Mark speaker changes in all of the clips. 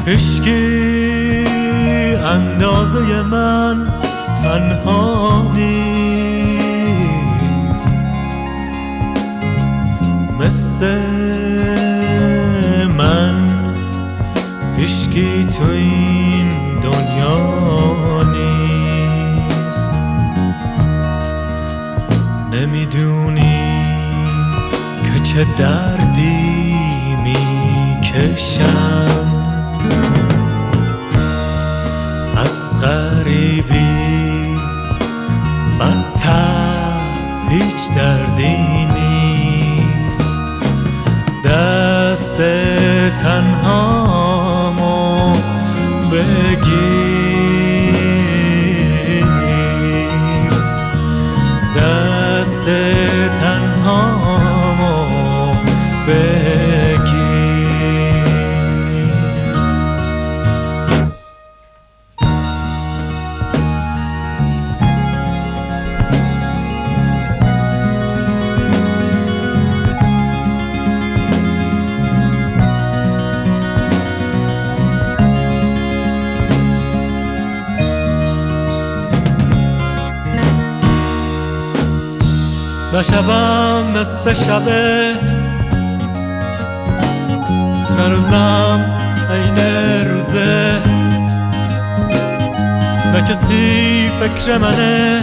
Speaker 1: عشقی اندازه من تنها نیست، مثل من عشقی تو این دنیا نیست. نمیدونی که چه دردی میکشم، از غریبی بدتر هیچ دردی نیست. دست تنهامو بگیر، دست تنهامو بگیر. نه شبم مثل شبه، نه روزم عین روزه، نه کسی فکر منه،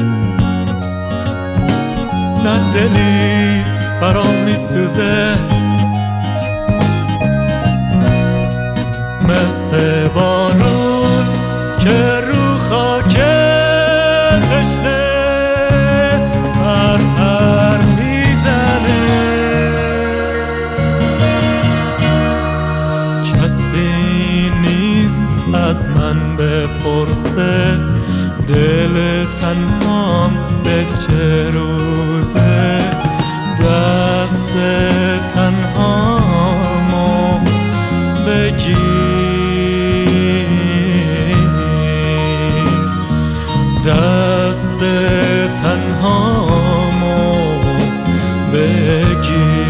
Speaker 1: نه دلی برام میسوزه. مثل بارون که رو خاک تشنه هر میزنه، کسی نیست از من بپرسه دل تنهام به چه روزه. دست تنهامو بگیر، دست تنهامو بگیر.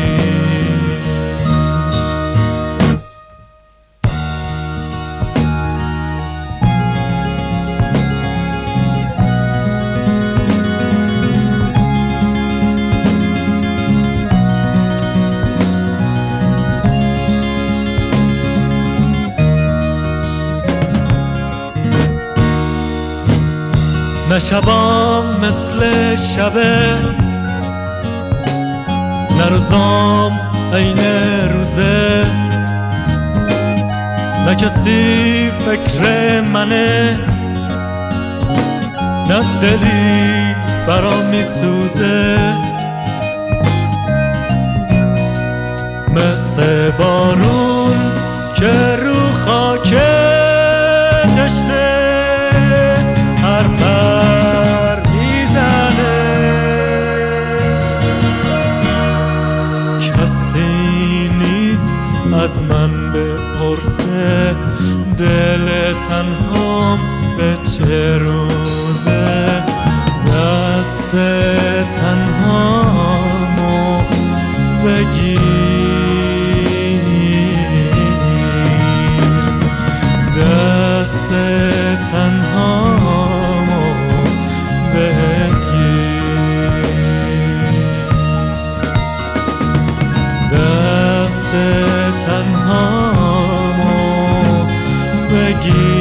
Speaker 1: نه شبام مثل شبه، نه روزام عین روزه، نه کسی فکر منه، نه دلی برام میسوزه. مثل بارون که رو خاک تشنه هر پر میزنه، کسی نیست از من بپرسه دل تنهام به چه روزه. دست تنهامو بگیر، دست تنهامو بگیر، دست تنهامو بگیر.